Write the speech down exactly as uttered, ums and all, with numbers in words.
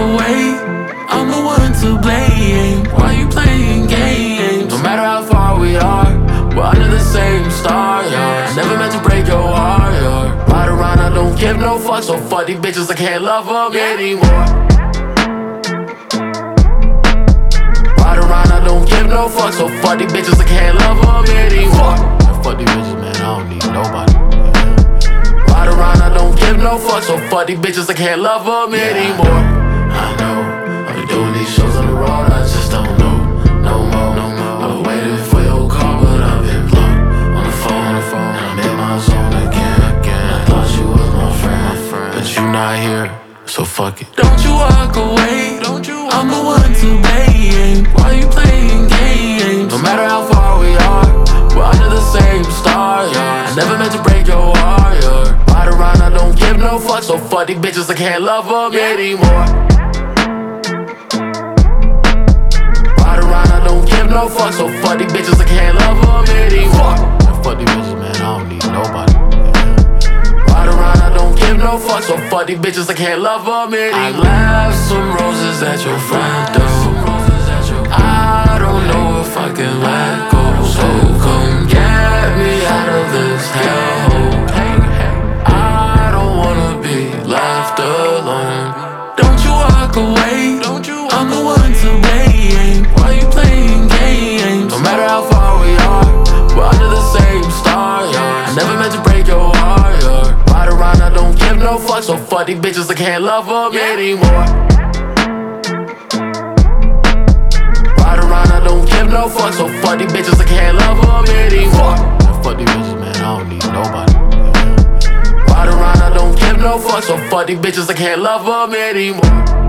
away, I'm the one to blame. Why you playing games? No matter how far we are, we're under the same star, yeah. I never meant to break your heart, yeah. Ride around, I don't give no fuck, so fuck these bitches, I can't love them anymore. Ride around, I don't give no fuck, so fuck these bitches, I can't love them anymore. Fuck these bitches, man, I don't need nobody. Ride around, I don't give no fuck, so fuck these bitches, I can't love them yeah. anymore. I know, I've been doing these shows on the road, I just don't know, no more, no more. I've been waiting for your call, but I've been blocked on the phone, on the phone. I'm in my zone again, again. I thought you was my friend, my friend, but you not here, so fuck it. Don't you walk away, don't you? I'm the one to blame. Why you playing games? No matter how far we are, we're under the same star, yeah. I never meant to break your heart, yeah. Ride around, I don't give no fuck, so fuck these bitches, I can't love them yeah. anymore. Ride around, I don't give no fuck, so fuck these bitches, I can't love them anymore. Fuck these bitches, man, I don't need nobody. Ride around, I don't give no fuck, so fuck these bitches, I can't love them anymore. I left some roses at your front door. I don't know if I can let go, so come get me out of this hellhole. I don't wanna be left alone. Don't you walk away, don't you? I'm the one to blame. Why you playing games? No matter how far we are, we're under the same star, yeah. I never meant to break your heart, yeah. Ride around, I don't give no fuck, so fuck these bitches, I can't love them yeah. anymore. Ride around, I don't give no fuck, so fuck these bitches, I can't love them anymore. Fuck these bitches, man, I don't need nobody. Ride around, I don't give no fuck, so fuck these bitches, I can't love them anymore.